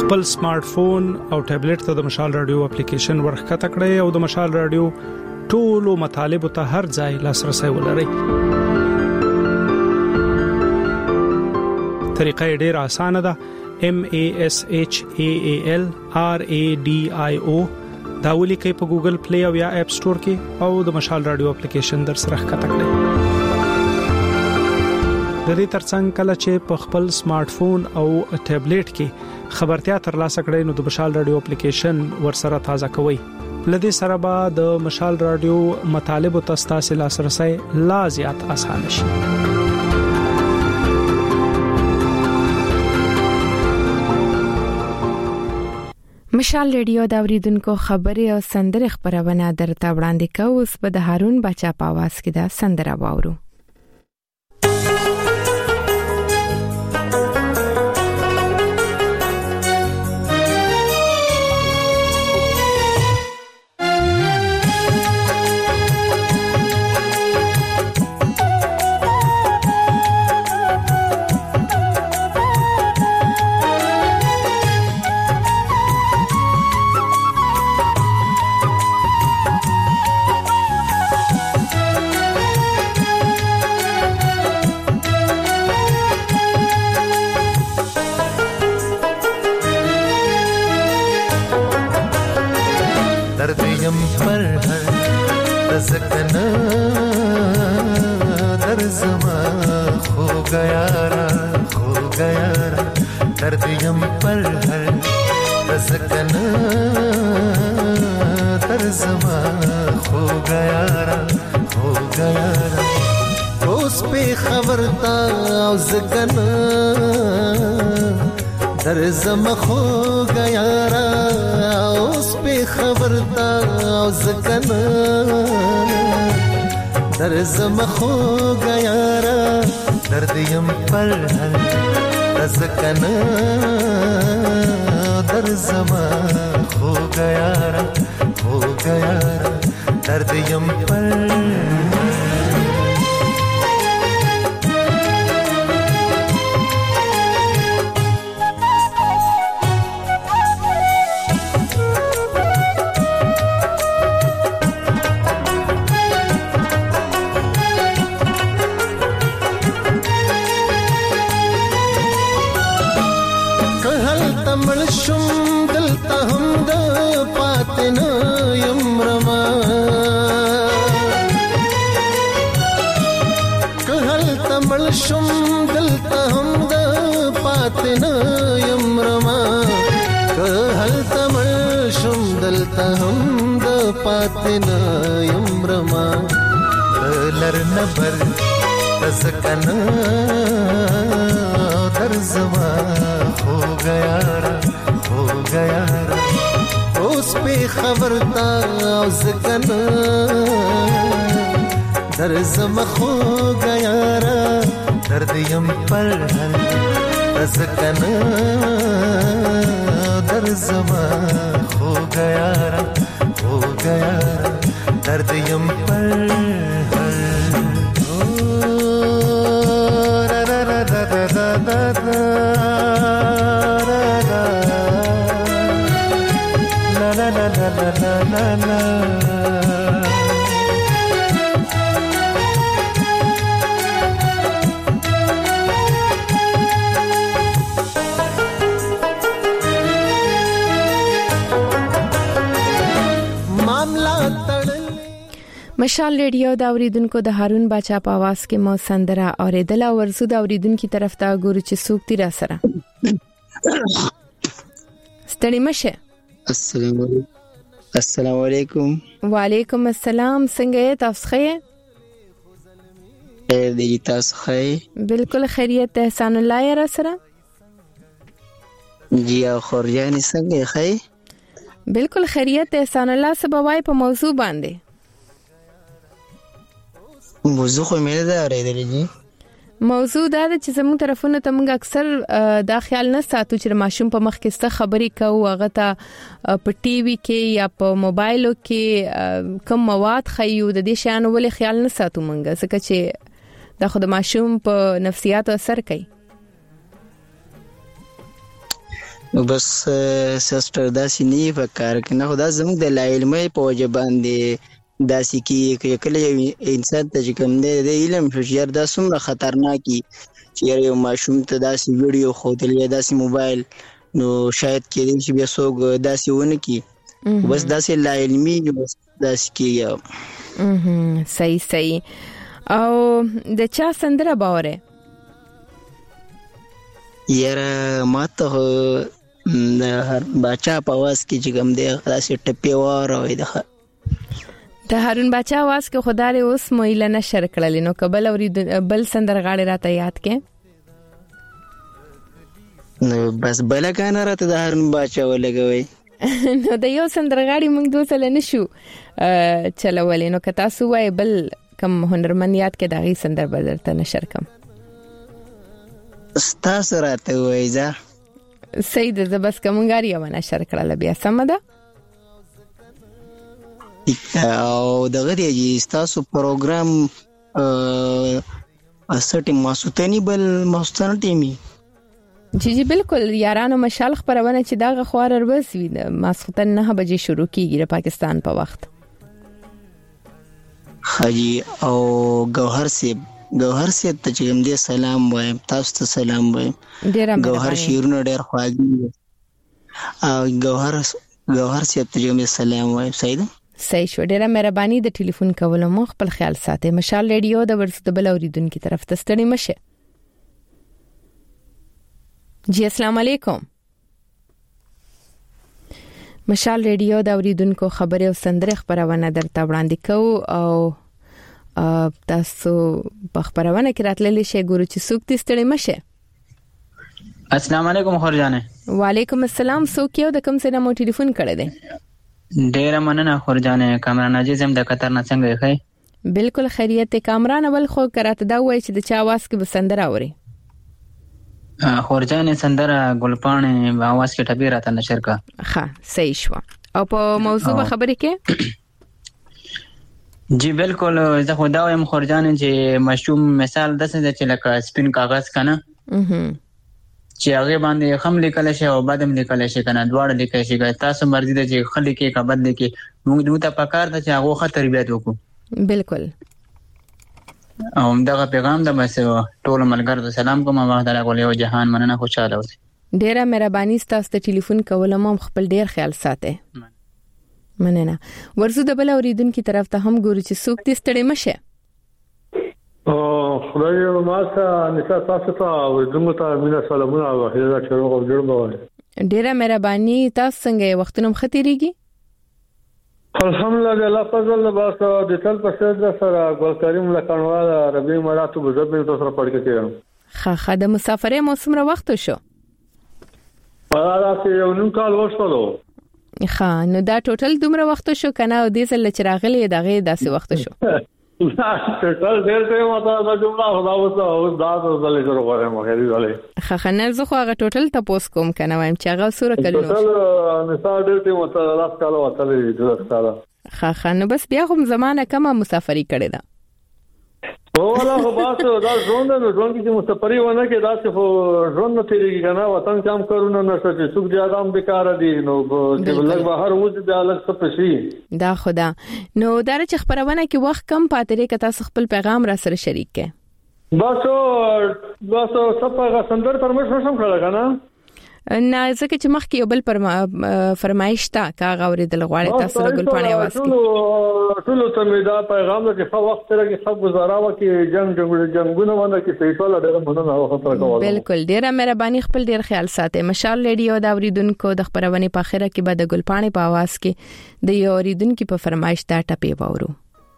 خپل سمارټ فون او ټابلیټ ته د مشال رادیو اپلیکیشن ورخکته کړئ او د مشال رادیو ټولو مطالب ته هر ځای لاسرسي ولرئ. طریقه ډېر اسانه ده. M A S H A A L R A D I O دا ولیکئ په ګوګل پلی او یا اپ سٹور کې او د مشال رادیو اپلیکیشن در سره ښکته کړئ. د دې ترڅنګ کله چې په خپل سمارټ فون او ټابلیټ کې خبرتیا ترلاسه کړئ نو د مشال رادیو اپلیکیشن ورسره تازه کوئ. لدې سره به د مشال رادیو مطالب او تاسو لاسرسي لا زیات آسان شي. مشال ریډیو دا اوریدونکو خبري او سندره خبرونه درته وړاندې کوي. اوس په د هارون بچا په आवाज کې دا سندره واورو. زما خو غیارا اوس په خبرتا او زکنا در زما خو غیارا درد یم پر هر زکنا در زما خو غیارا خو غیارا درد یم پر پاتنا یمرما لرنبر تزکنا در زما ہو گیا ہو گیا اس پہ خبرتا زکنا در زما ہو گیا درد یم پر تزکنا در زما ہو گیا ہو گیا درد یم پر او را را را را را را لا لا لا لا لا لا لا مشال ریډیو دا اوریدونکو د هارون بچا په आवाज کې مو سندره اوریدل او ورسو د اوریدونکو طرف ته ګورو چې څوک تیر سره ستړي مشه. السلام علیکم. السلام علیکم. وعلیکم السلام. څنګه یې تاسو ښه؟ خیر دی تاسو ښه؟ بالکل خیریت. احسان الله یې را سره؟ جی او خورجانی څنګه ښه؟ بالکل خیریت. احسان الله سبوای په موضوع باندې موضوع خو مې ده اورېدلې دي. موضوع دا ده چې زموږ طرفونه ته موږ اکثر دا خیال نه ساتو چې ماشوم په مخ کې ست خبرې کوو هغه ته په ټي وي کې یا په موبایلو کې کوم مواد خيو د دې شیانو ولې خیال نه ساتو موږ ځکه چې دا خو د ماشوم په نفسیات اثر کوي. نو بس سسټر داسې نه په کار کې نه خدا زموږ د لا علمي په وجه باندې داسې کې کله یو انسان ته چې کوم دی د علم هوښیار دا څومره خطرناکي چې یو ماشوم ته داسې ویډیو ښودل یا داسې موبایل نو شاید کېدای شي بیا څوک داسې ونه کړي بس داسې لا علمي بس داسې کېږي صحیح صحیح او د چا سندره باوره یاره ما ته د هر باچا په आवाज کې چې کوم دی داسې ټپې واروي د د هارون باچا आवाज کې خدای اوس مویل نشر کړل نو قبل او بل سندرغاړي راته یاد کې نو بس بل کنه راته د هارون باچا ولګوي نو د یو سندرغاړي موږ دوه سل نشو چلولې نو که تاسو وای بل کم هنرمند یاد کې دغه سندر بدرته نشر کم ستاسو راته وای ځه سید زبس کومګاری و نشر کړل بیا سم ده او دغه دی ستاسو پروګرام اسټی ماسوتنی بل ماستر ټیمی جی جی بالکل یارانو مشال خبرونه چې دا غوار ورس وی د ماسوتن نه بجې شروع کیږي د پاکستان په وخت حاجی او گوهر سی گوهر سی ته چې هم دې سلام وایم تاسو ته سلام وایم گوهر شیرونه ډېر خواږي او گوهر گوهر سی ته چې هم سلام وایم سید صحیح شو ډیره مهرباني د ټلیفون کولو مو خپل خیال ساتئ مشال ریډیو د ورس د بل اوریدونکو طرف ته ستړي مشه جی السلام علیکم مشال ریډیو د اوریدونکو خبره او سندره خبرونه درته وړاندې کوو او تاسو په خبرونه کې راتللی شي ګورو چې څوک دې ستړي مشه السلام علیکم خورجانه وعلیکم السلام څوک یو د کوم څه نه مو ټلیفون کړی دی ډیر مننه خورجانه کامران عزیز هم د قطر نه څنګه ښه بالکل خیریت کامران اول خو کراته دا وای چې د چا आवाज کې بسندر اوري خورجانه سندره ګلپانه आवाज کې ټبي راته نشر کا ها صحیح شو او په موضوع خبرې کې جی بالکل زه خو دا وایم خورجانه چې مشوم مثال داسې چې لکه سپین کاغذ کنه چې هغه باندې خم لیکل شي او بعدم لیکل شي کنه دواړه لیکل شي تاسو مرزي ده چې خلک کې کبد لیکي موږ دوی ته پکار ده چې هغه خطر تربیت وکړو بالکل او دغه پیغام د بس ټول ملګرو ته سلام کوم ما تعالی کول یو جهان مننه خوشاله اوسئ ډیره مهرباني ستاسو ته ټلیفون کول مو خپل ډیر خیال ساتئ مننه ورزو د بل اوریدونکو طرف ته هم ګورو چې څوک دې ستړي مشه او خدای یو ماته نشه تاسو ته ورزمو ته مینا سلامونه او هیله چې روغ جوړ بوي ډیره مهرباني تاسو څنګه وختونم خطرېږي الحمدلله الله فضل باسه د تل په سر سره ګل کریم لکانواله ربي مراتو بزرګ تاسو سره پړ کې کېم خا خا د مسافرې موسم را وخت شو پاره یو نن کال وشو خا نو دا ټوټل دومره وخت شو کنه او دې سره چې راغلي دغه داسې وخت شو ټوټل ډېر ته ماته دا جمله خدا وسه او دا زلې جوړ غواړم غوړې زلې خا خا نه زه خو هغه ټوټل تاسو کوم کنه وایم چې هغه سوره کلو ټوټل مثال ډېر ته ماته لاس کالو وتلې دغه سره خا خا نو بس بیا هم زمانہ کمه مسافری کړې ده او ولا خو باسه دا ژوند نو ژوند کې مسافری ونه کې دا څه ژوند نه تیریږي کنه وطن کام کارونه نشته چې څوک زیات هم بیکار دي نو چې لږ بهر وځي دا لږ څه پشي دا خدا نو دا چې خبرونه کې وخت کم پاتې لري که تاسو خپل پیغام را سره شریک کړئ باسو باسو صفه سندر پرمش نشم کړل کنه نه ځکه چې مخکې یو بل فرمایش تا کاغه اوریدل غواړي تاسو له ګلپانې आवाज کې ټول ته مې دا پیغام کې خو وخت سره کې خو گزاراوه کې جنگ جنگونه باندې کې پیټول ډېر مننه او خطر کوي بالکل ډېر مهرباني خپل ډېر خیال ساتئ مشال ریډیو دا اوریدونکو د خبرونه په اخره کې به د ګلپانې په आवाज کې د یو اوریدونکو په فرمایش دا ټپې وورو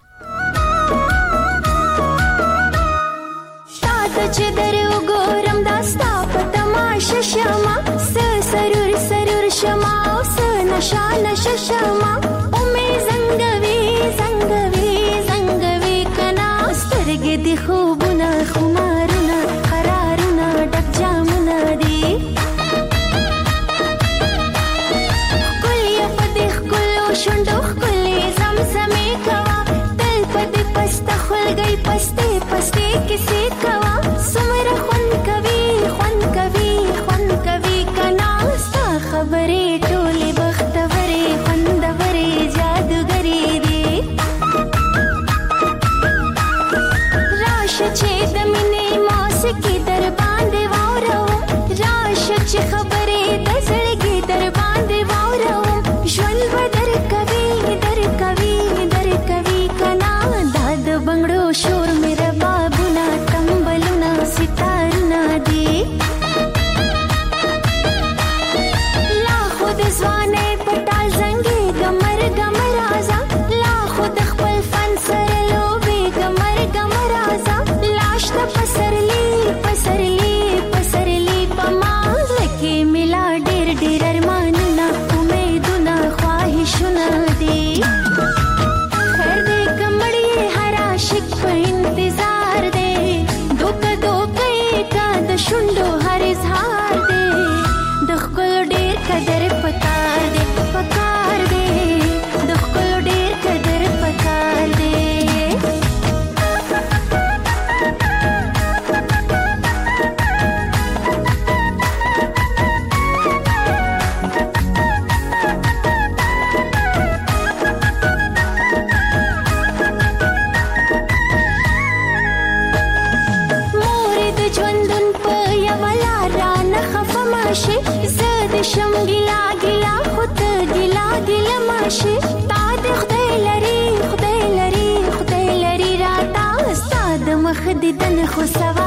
شاته چې درو ګورم داستا په تماشه شمه سرور سرور شمه او نشا نشا شمه او می زنګوي زنګوي زنګوي کنا سترګې دي خوبونه خمارونه قرارونه ډک جامونه دي کلی په دې کلو شوندو کلی زمزمې کوا تل په دې پسته خلګي پسته پسته کیسې کوا سمره خون کوي خون کوي خون کوي کنا خبرې ټولې بختورې خوندورې جادوګرې دي راشه چې د مینې موسیقي در باندې واورو راشه چې خبرې د زړګي در باندې واورو ژوند به در کوي در کوي در کوي کنا دا د بنګړو شور مې ربابونه تمبلونه ستارونه دي لا خود ځوانې پټال زنګي ګمر ګمر رازا لا خود خپل فن سره لوبي ګمر ګمر رازا لاش ته پسرلی پسرلی پسرلی پما لکه ملا ډېر ډېر ارمانونه امیدونه خواهشونه دي خیر دې کمړې هر عاشق په انتظار دی دوکه دوکه کا د شونډو هر اظهار دی د خپل ډېر قدر پکار دی پکار دی د خپل ډېر قدر پکار دی مورې د ژوندون په یوه لاره نه خفه ماشي زه د شم ګیلا ګیلا خو ته ګیلا ګیله ماشي تا د خدای لري خدای لري خدای لري راته ستا د مخ دیدن خو سوا